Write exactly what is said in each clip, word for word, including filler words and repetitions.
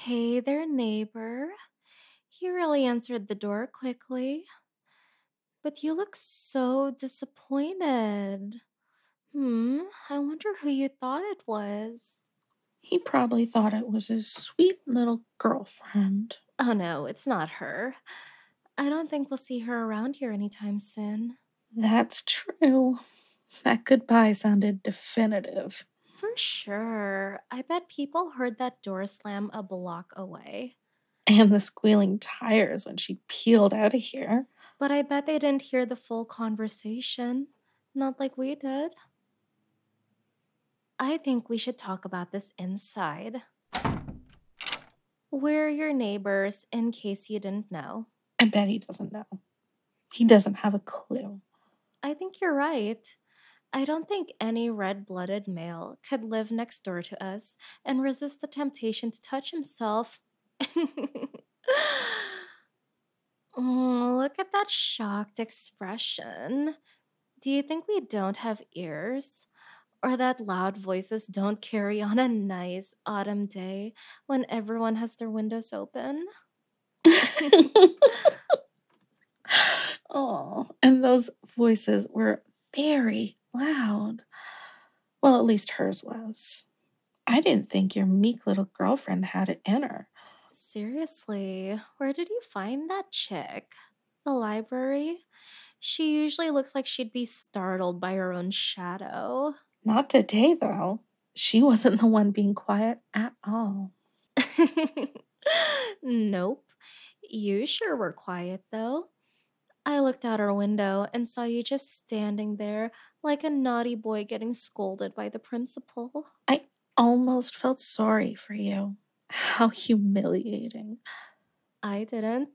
Hey there, neighbor. He really answered the door quickly, but you look so disappointed. Hmm, I wonder who you thought it was. He probably thought it was his sweet little girlfriend. Oh no, it's not her. I don't think we'll see her around here anytime soon. That's true. That goodbye sounded definitive. For sure. I bet people heard that door slam a block away. And the squealing tires when she peeled out of here. But I bet they didn't hear the full conversation. Not like we did. I think we should talk about this inside. We're your neighbors, in case you didn't know. I bet he doesn't know. He doesn't have a clue. I think you're right. I don't think any red blooded male could live next door to us and resist the temptation to touch himself. Mm, look at that shocked expression. Do you think we don't have ears? Or that loud voices don't carry on a nice autumn day when everyone has their windows open? Oh, and those voices were very loud. Well, at least hers was. I didn't think your meek little girlfriend had it in her. Seriously, where did you find that chick? The library? She usually looks like she'd be startled by her own shadow. Not today, though. She wasn't the one being quiet at all. Nope. You sure were quiet, though. I looked out our window and saw you just standing there like a naughty boy getting scolded by the principal. I almost felt sorry for you. How humiliating. I didn't.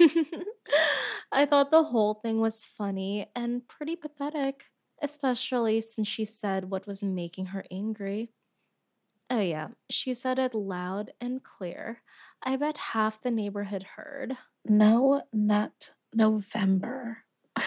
I thought the whole thing was funny and pretty pathetic, especially since she said what was making her angry. Oh, yeah, she said it loud and clear. I bet half the neighborhood heard. No Nut November.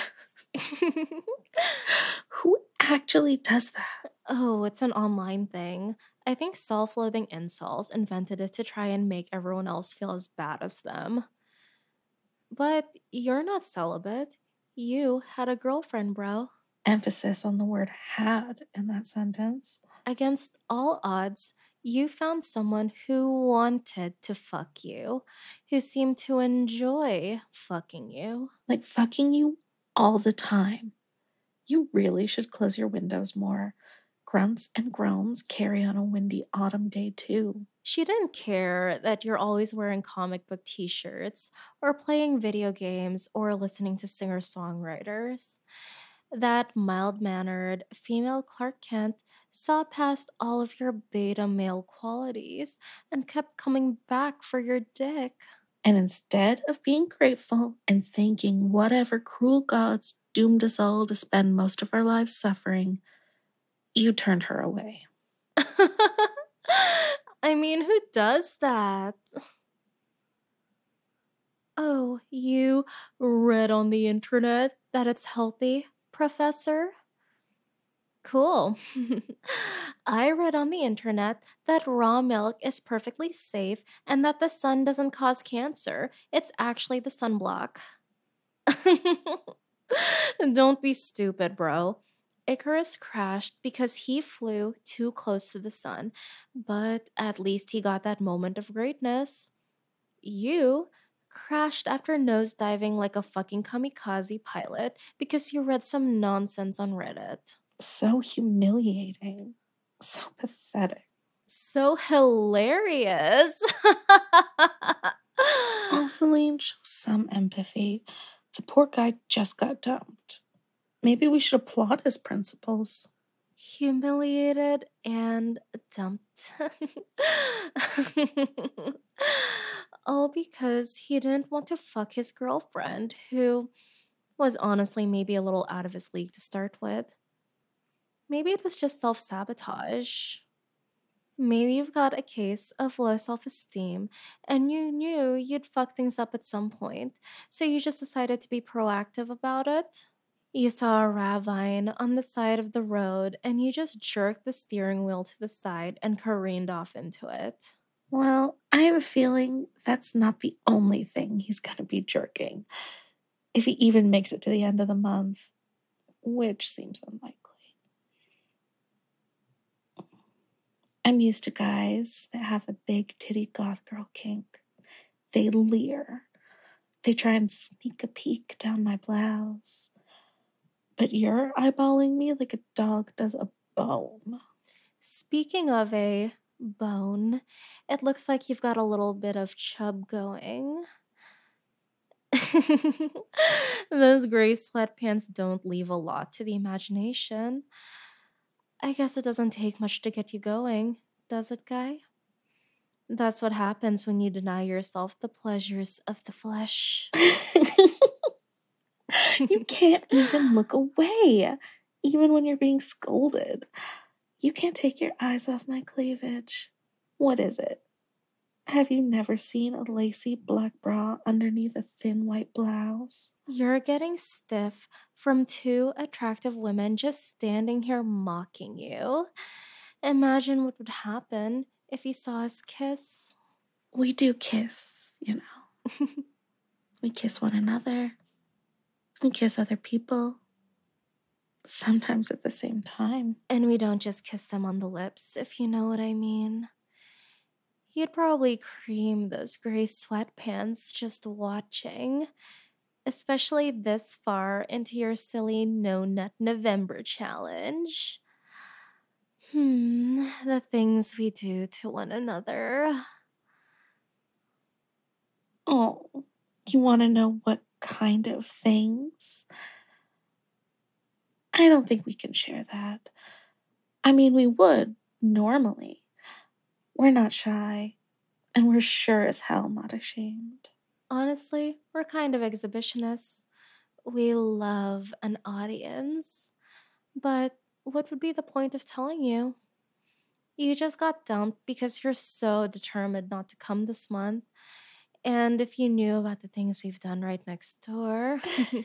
Who actually does that? Oh, it's an online thing. I think self loathing incels invented it to try and make everyone else feel as bad as them. But you're not celibate. You had a girlfriend, bro. Emphasis on the word had in that sentence. Against all odds, you found someone who wanted to fuck you, who seemed to enjoy fucking you. Like fucking you all the time. You really should close your windows more. Grunts and groans carry on a windy autumn day, too. She didn't care that you're always wearing comic book t shirts, or playing video games, or listening to singer songwriters. That mild mannered female Clark Kent saw past all of your beta male qualities and kept coming back for your dick. And instead of being grateful and thanking whatever cruel gods doomed us all to spend most of our lives suffering, you turned her away. I mean, who does that? Oh, you read on the internet that it's healthy, Professor? Cool. I read on the internet that raw milk is perfectly safe and that the sun doesn't cause cancer. It's actually the sunblock. Don't be stupid, bro. Icarus crashed because he flew too close to the sun, but at least he got that moment of greatness. You crashed after nosediving like a fucking kamikaze pilot because you read some nonsense on Reddit. So humiliating. So pathetic. So hilarious. Oh, Celine, show some empathy. The poor guy just got dumped. Maybe we should applaud his principles. Humiliated and dumped. All because he didn't want to fuck his girlfriend, who was honestly maybe a little out of his league to start with. Maybe it was just self sabotage. Maybe you've got a case of low self esteem and you knew you'd fuck things up at some point, so you just decided to be proactive about it. You saw a ravine on the side of the road and you just jerked the steering wheel to the side and careened off into it. Well, I have a feeling that's not the only thing he's going to be jerking, if he even makes it to the end of the month, which seems unlikely. I'm used to guys that have the big titty goth girl kink. They leer. They try and sneak a peek down my blouse. But you're eyeballing me like a dog does a bone. Speaking of a bone, it looks like you've got a little bit of chub going. Those gray sweatpants don't leave a lot to the imagination. I guess it doesn't take much to get you going, does it, guy? That's what happens when you deny yourself the pleasures of the flesh. You can't even look away, even when you're being scolded. You can't take your eyes off my cleavage. What is it? Have you never seen a lacy black bra underneath a thin white blouse? You're getting stiff from two attractive women just standing here mocking you. Imagine what would happen if you saw us kiss. We do kiss, you know. We kiss one another. We kiss other people. Sometimes at the same time. And we don't just kiss them on the lips, if you know what I mean. You'd probably cream those gray sweatpants just watching, especially this far into your silly No Nut November challenge. Hmm, the things we do to one another. Oh, you want to know what kind of things? I don't think we can share that. I mean, we would, normally. We're not shy, and we're sure as hell not ashamed. Honestly, we're kind of exhibitionists. We love an audience. But what would be the point of telling you? You just got dumped because you're so determined not to come this month. And if you knew about the things we've done right next door,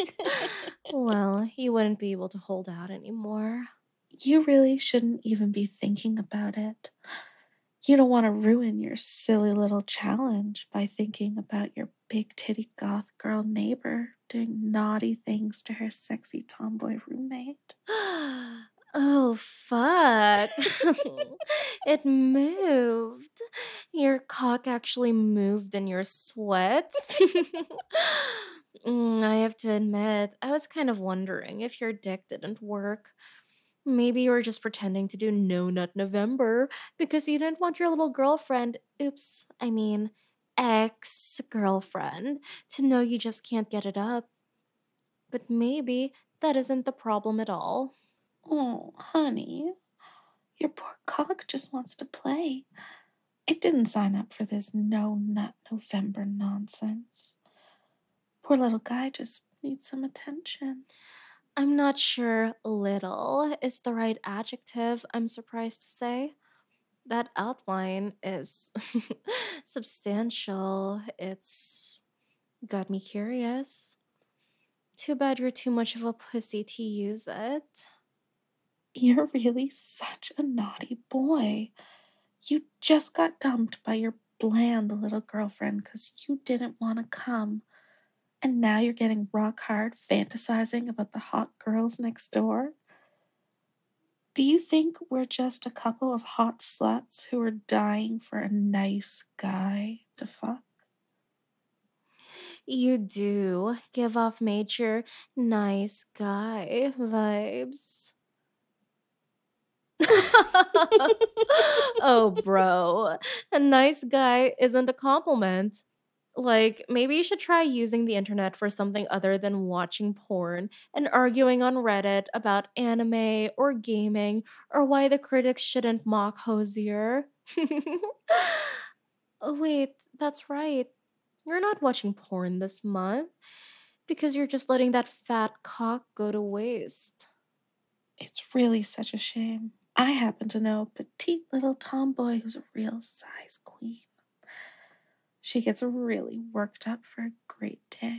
well, you wouldn't be able to hold out anymore. You really shouldn't even be thinking about it. You don't want to ruin your silly little challenge by thinking about your big titty goth girl neighbor doing naughty things to her sexy tomboy roommate. Oh, fuck. It moved. Your cock actually moved in your sweats. Mm, I have to admit, I was kind of wondering if your dick didn't work. Maybe you were just pretending to do No Nut November because you didn't want your little girlfriend, oops, I mean, ex girlfriend, to know you just can't get it up. But maybe that isn't the problem at all. Oh, honey, your poor cock just wants to play. It didn't sign up for this no nut November nonsense. Poor little guy just needs some attention. I'm not sure little is the right adjective, I'm surprised to say. That outline is substantial. It's got me curious. Too bad you're too much of a pussy to use it. You're really such a naughty boy. You just got dumped by your bland little girlfriend because you didn't want to come. And now you're getting rock hard fantasizing about the hot girls next door? Do you think we're just a couple of hot sluts who are dying for a nice guy to fuck? You do give off major nice guy vibes. Oh, bro. A nice guy isn't a compliment. Like, maybe you should try using the internet for something other than watching porn and arguing on Reddit about anime or gaming or why the critics shouldn't mock Hosier. Oh, wait, that's right. You're not watching porn this month because you're just letting that fat cock go to waste. It's really such a shame. I happen to know a petite little tomboy who's a real size queen. She gets really worked up for a great day.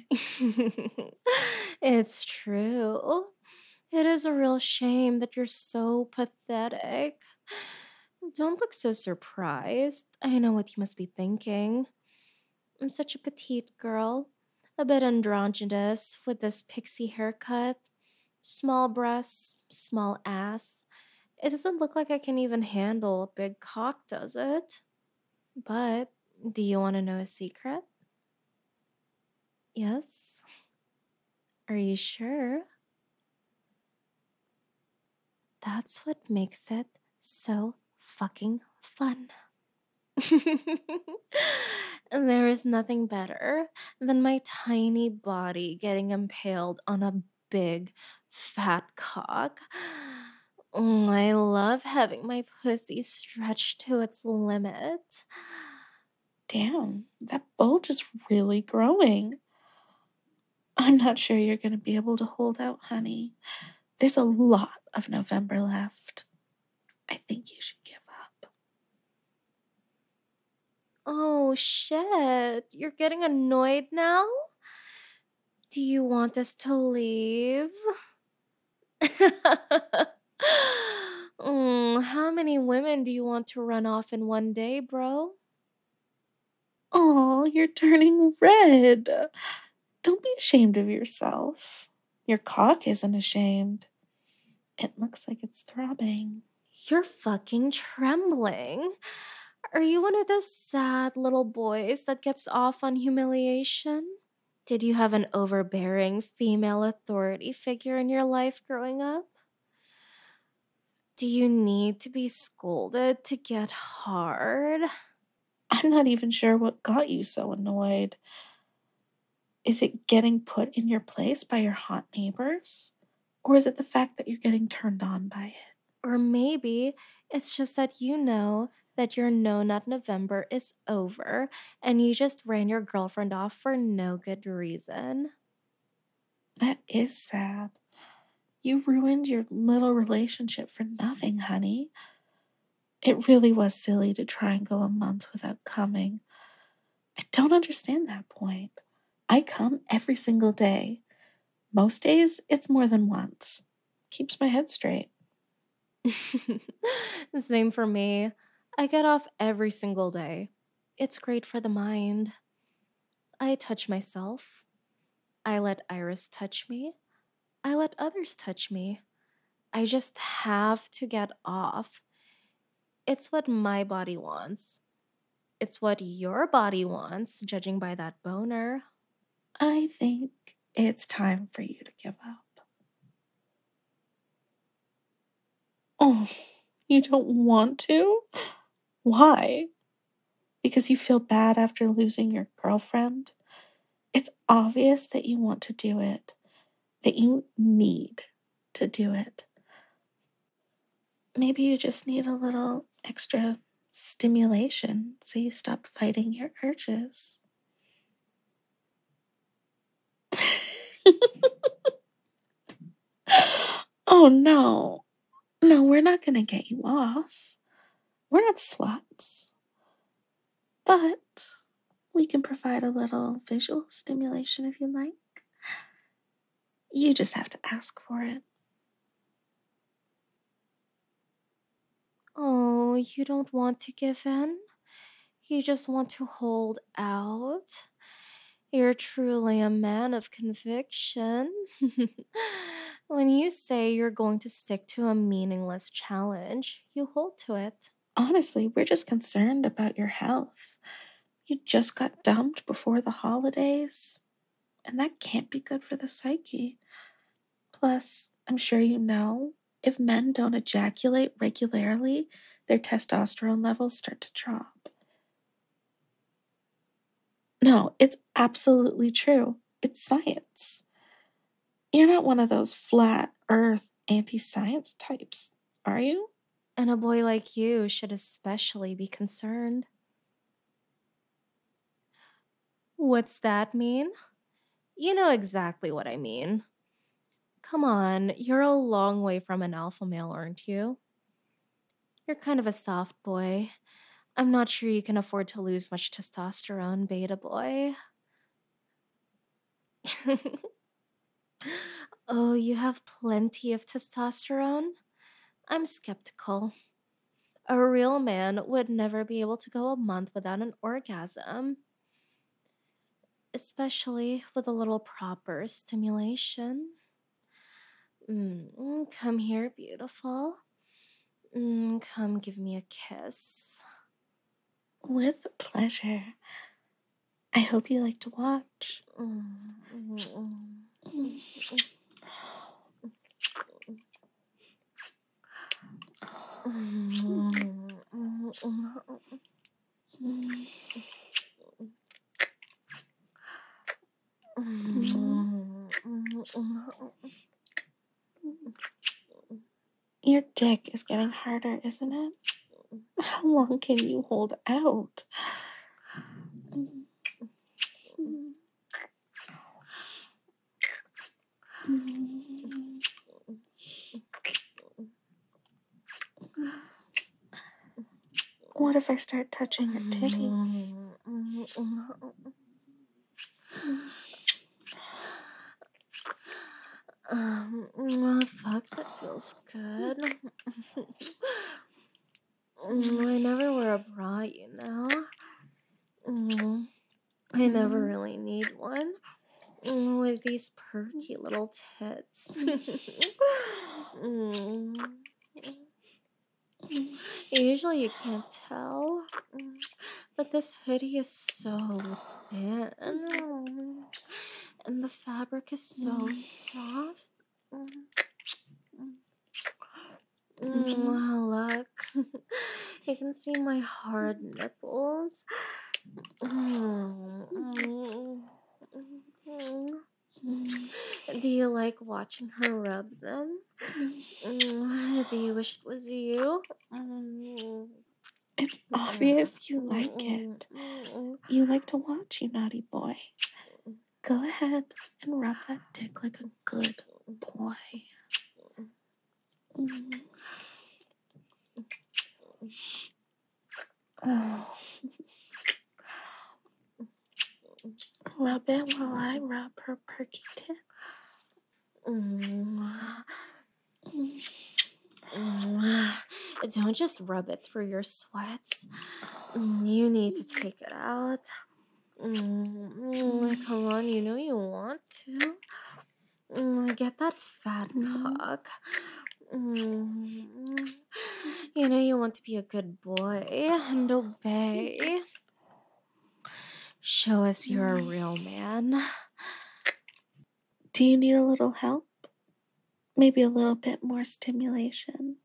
It's true. It is a real shame that you're so pathetic. Don't look so surprised. I know what you must be thinking. I'm such a petite girl, a bit androgynous with this pixie haircut, small breasts, small ass. It doesn't look like I can even handle a big cock, does it? But do you want to know a secret? Yes? Are you sure? That's what makes it so fucking fun. And there is nothing better than my tiny body getting impaled on a big fat cock. Mm, I love having my pussy stretched to its limit. Damn, that bulge is really growing. I'm not sure you're going to be able to hold out, honey. There's a lot of November left. I think you should give up. Oh shit, you're getting annoyed now? Do you want us to leave? Mm, how many women do you want to run off in one day, bro? Oh, you're turning red. Don't be ashamed of yourself. Your cock isn't ashamed. It looks like it's throbbing. You're fucking trembling. Are you one of those sad little boys that gets off on humiliation? Did you have an overbearing female authority figure in your life growing up? Do you need to be scolded to get hard? I'm not even sure what got you so annoyed. Is it getting put in your place by your hot neighbors? Or is it the fact that you're getting turned on by it? Or maybe it's just that you know that your No Nut November is over and you just ran your girlfriend off for no good reason. That is sad. You ruined your little relationship for nothing, honey. It really was silly to try and go a month without coming. I don't understand that point. I come every single day. Most days, it's more than once. Keeps my head straight. Same for me. I get off every single day. It's great for the mind. I touch myself. I let Iris touch me. I let others touch me. I just have to get off. It's what my body wants. It's what your body wants, judging by that boner. I think it's time for you to give up. Oh, you don't want to? Why? Because you feel bad after losing your girlfriend? It's obvious that you want to do it, that you need to do it. Maybe you just need a little extra stimulation so you stop fighting your urges. Oh no. No, we're not going to get you off. We're not sluts. But we can provide a little visual stimulation if you like. You just have to ask for it. Oh, you don't want to give in? You just want to hold out? You're truly a man of conviction. When you say you're going to stick to a meaningless challenge, you hold to it. Honestly, we're just concerned about your health. You just got dumped before the holidays, and that can't be good for the psyche. Plus, I'm sure you know, if men don't ejaculate regularly, their testosterone levels start to drop. No, it's absolutely true. It's science. You're not one of those flat earth anti-science types, are you? And a boy like you should especially be concerned. What's that mean? You know exactly what I mean. Come on, you're a long way from an alpha male, aren't you? You're kind of a soft boy. I'm not sure you can afford to lose much testosterone, beta boy. Oh, you have plenty of testosterone? I'm skeptical. A real man would never be able to go a month without an orgasm, especially with a little proper stimulation. Mm, come here, beautiful. Mm, come give me a kiss. With pleasure. I hope you like to watch. Mm, mm, mm. Mm, mm, mm. Your dick is getting harder, isn't it? How long can you hold out? What if I start touching your titties? Um, oh, fuck, that feels good. Mm, I never wear a bra, you know. Mm, I never really need one. Mm, with these perky little tits. Mm. Usually you can't tell, mm, but this hoodie is so thin. And the fabric is so soft. Mm. Mm, look, you can see my hard nipples. Mm, mm, mm. Do you like watching her rub them? Mm, do you wish it was you? Mm, It's obvious you like it. You like to watch, you naughty boy. Go ahead and rub that dick like a good boy. Oh. Rub it while I rub her perky tits. Mm. Mm. Don't just rub it through your sweats. Mm, you need to take it out. Mm, come on, you know you want to. Mm, get that fat cock. Mm, you know you want to be a good boy and obey. Show us you're a real man. Do you need a little help? Maybe a little bit more stimulation?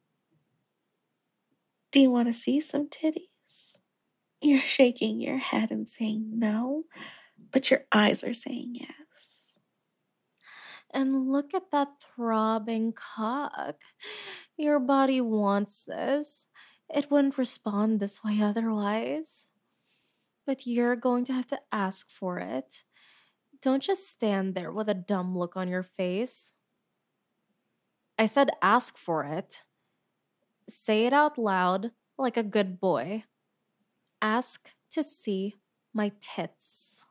Do you want to see some titties? You're shaking your head and saying no, but your eyes are saying yes. And look at that throbbing cock. Your body wants this. It wouldn't respond this way otherwise. But you're going to have to ask for it. Don't just stand there with a dumb look on your face. I said ask for it. Say it out loud like a good boy. Ask to see my tits.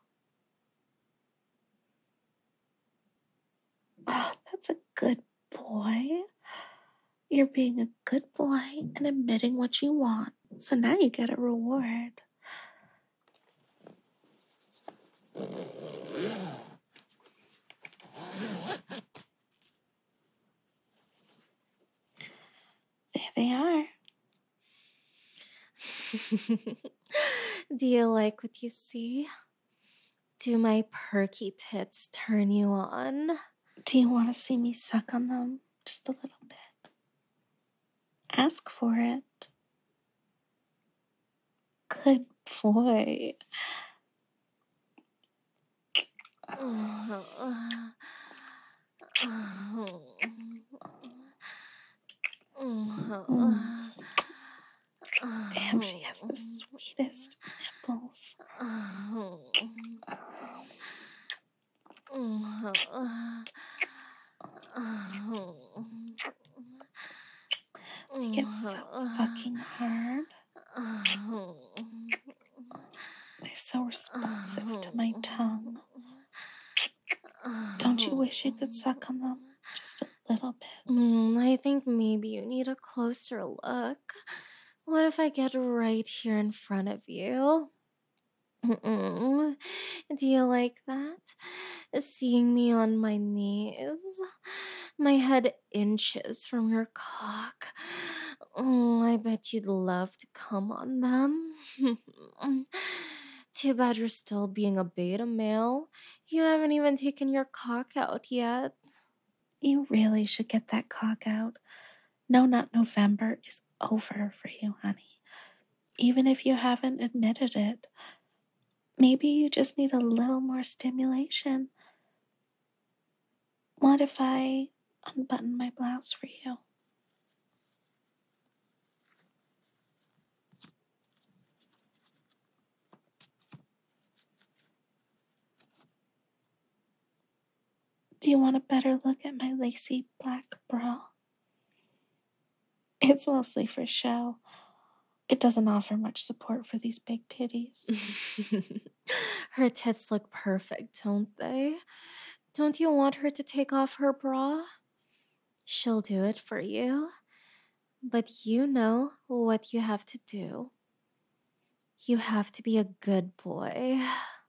Oh, that's a good boy. You're being a good boy and admitting what you want. So now you get a reward. There they are. Do you like what you see? Do my perky tits turn you on? Do you want to see me suck on them just a little bit? Ask for it. Good boy. Mm. Damn, she has the sweetest nipples. They get so fucking hard. They're so responsive to my tongue. Don't you wish you could suck on them just a little bit? Mm, I think maybe you need a closer look. What if I get right here in front of you? Mm-mm. Do you like that? Seeing me on my knees, my head inches from your cock. Mm, I bet you'd love to come on them. Too bad you're still being a beta male. You haven't even taken your cock out yet. You really should get that cock out. No Nut November is over for you, honey. Even if you haven't admitted it, maybe you just need a little more stimulation. What if I unbutton my blouse for you? Do you want a better look at my lacy black bra? It's mostly for show. It doesn't offer much support for these big titties. Her tits look perfect, don't they? Don't you want her to take off her bra? She'll do it for you. But you know what you have to do. You have to be a good boy.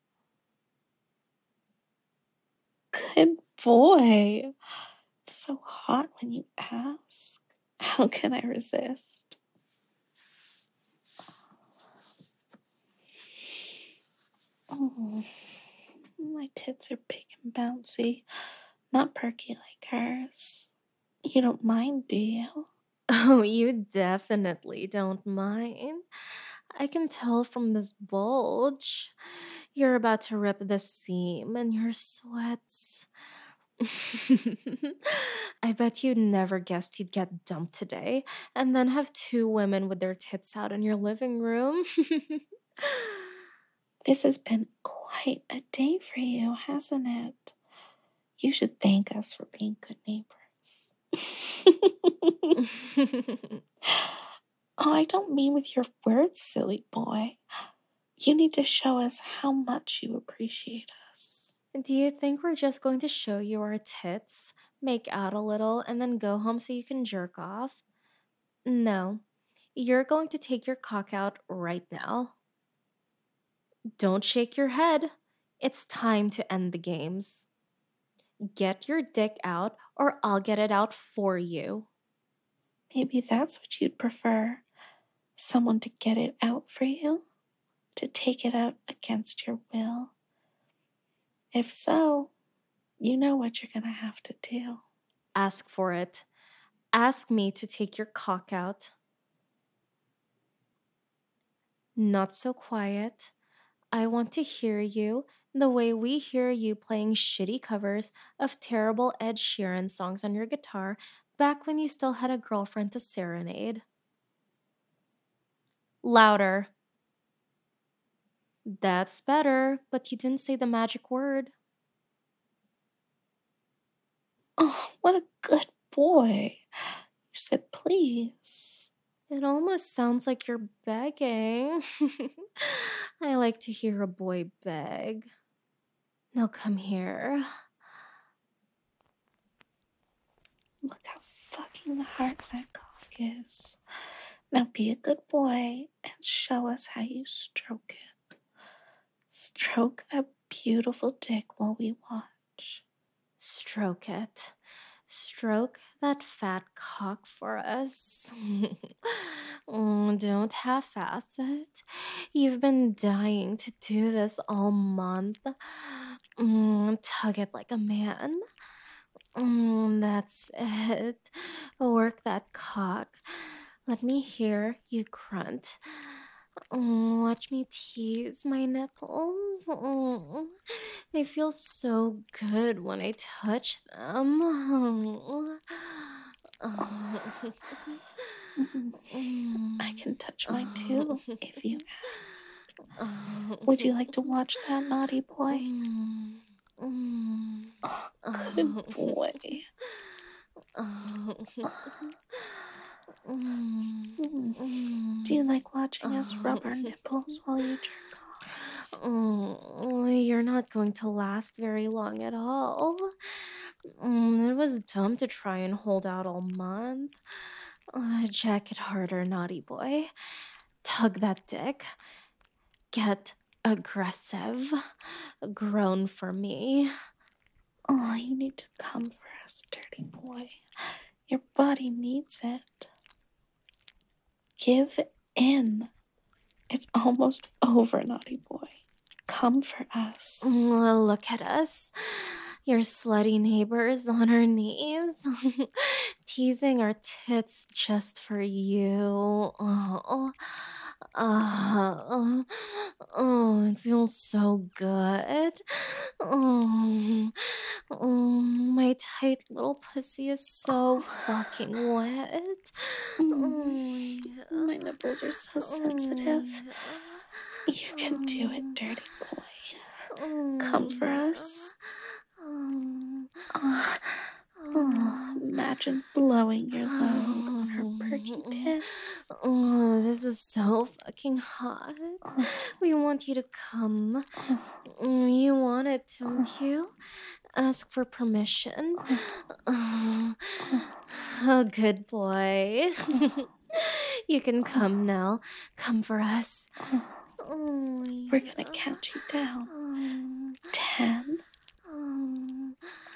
Good boy. It's so hot when you ask. How can I resist? Oh, my tits are big and bouncy, not perky like hers. You don't mind, do you? Oh, you definitely don't mind. I can tell from this bulge. You're about to rip the seam in your sweats. I bet you never guessed you'd get dumped today and then have two women with their tits out in your living room. This has been quite a day for you, hasn't it? You should thank us for being good neighbors. Oh, I don't mean with your words, silly boy. You need to show us how much you appreciate us. Do you think we're just going to show you our tits, make out a little, and then go home so you can jerk off? No. You're going to take your cock out right now. Don't shake your head. It's time to end the games. Get your dick out, or I'll get it out for you. Maybe that's what you'd prefer. Someone to get it out for you? To take it out against your will? If so, you know what you're gonna have to do. Ask for it. Ask me to take your cock out. Not so quiet. I want to hear you the way we hear you playing shitty covers of terrible Ed Sheeran songs on your guitar back when you still had a girlfriend to serenade. Louder. That's better, but you didn't say the magic word. Oh, what a good boy. You said please. It almost sounds like you're begging. I like to hear a boy beg. Now come here. Look how fucking hard that cock is. Now be a good boy and show us how you stroke it. Stroke that beautiful dick while we watch. Stroke it. Stroke that fat cock for us. Mm, don't half ass it. You've been dying to do this all month. Mm, tug it like a man. Mm, that's it. Work that cock. Let me hear you grunt. Mm, watch me tease my nipples. Mm, they feel so good when I touch them. I can touch mine too, if you ask. Would you like to watch that, naughty boy? Oh, good boy. Mm. Do you like watching us rub our nipples while you jerk off? Oh, you're not going to last very long at all. Mm, it was dumb to try and hold out all month. Uh, jack it harder, naughty boy. Tug that dick. Get aggressive. Groan for me. Oh, you need to come for us, dirty boy. Your body needs it. Give in. It's almost over, naughty boy. Come for us. Mm, look at us. Your slutty neighbors on our knees, teasing our tits just for you. Oh, oh, oh, it feels so good. Oh, oh, my tight little pussy is so fucking wet. Oh, Mm, yeah. my nipples are so Oh, sensitive. yeah. You can do it, Oh, dirty boy. oh, Come for yeah. us. Oh, Oh, oh, oh, imagine blowing your load on her perky oh, tits. oh, this is so fucking hot. Oh, We want you to come. oh, Mm, You want it, don't oh, you? Ask for permission. oh, Oh, oh, oh, good boy. oh, You can come oh, now. Come for us. oh. Oh, We're yeah. gonna count you down. Oh, Ten, oh,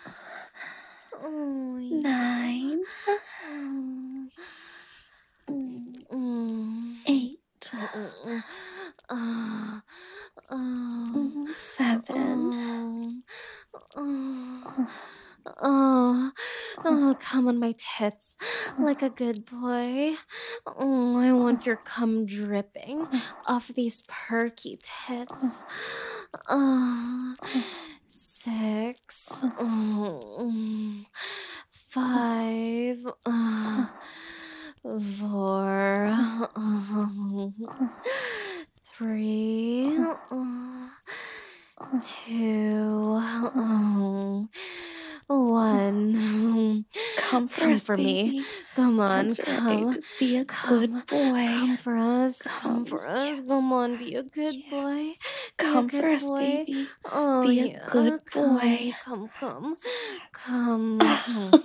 oh, yeah. nine, Oh, mm, mm, eight, mm, uh, um, mm, seven. um, oh, Oh, oh, oh, oh, come on my tits like a oh, good boy. Oh, I want your oh, cum dripping oh, off these perky tits. oh, Oh, oh, six, oh, oh, oh, five, uh, oh, four, oh, uh, oh, three, oh, uh, oh, two, oh, um, oh. one. Come for Come us, for me. baby. Come on, That's right. come, Be a good come, boy. come for us. Come Come. for us. Come Yes. on, be a good boy. Yes. Be a Come for good us, boy. baby. Oh, Be a yeah. good boy. Come, come, come. Yes. Come.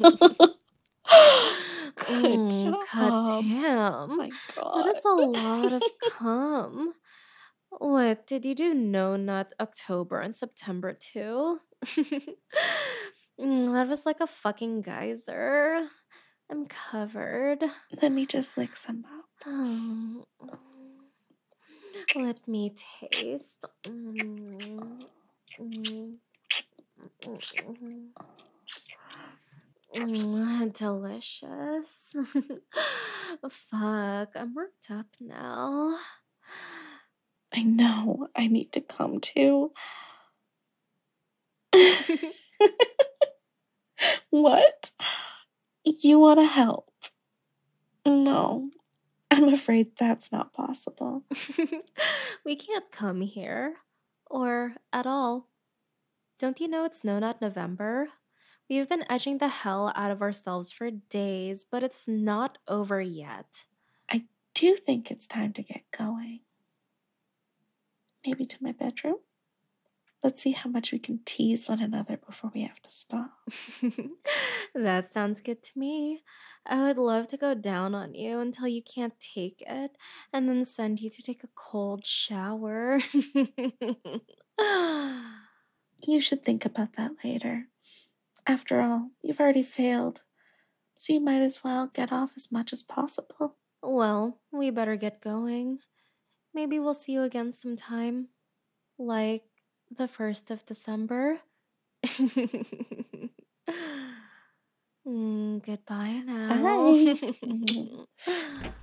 Good Mm, God job. damn. My That God. is a lot of cum. What, did you do No Nut October and September too? Mm, that was like a fucking geyser. I'm covered. Let me just lick some up. Um, let me taste. Mm, mm, mm, mm, delicious. Fuck, I'm worked up now. I know. I need to come too. What? You want to help? No. I'm afraid that's not possible. We can't come here. Or at all. Don't you know it's No Nut November? We've been edging the hell out of ourselves for days, but it's not over yet. I do think it's time to get going. Maybe to my bedroom? Let's see how much we can tease one another before we have to stop. That sounds good to me. I would love to go down on you until you can't take it and then send you to take a cold shower. You should think about that later. After all, you've already failed, so you might as well get off as much as possible. Well, we better get going. Maybe we'll see you again sometime. Like the first of December. Mm, goodbye now. Bye.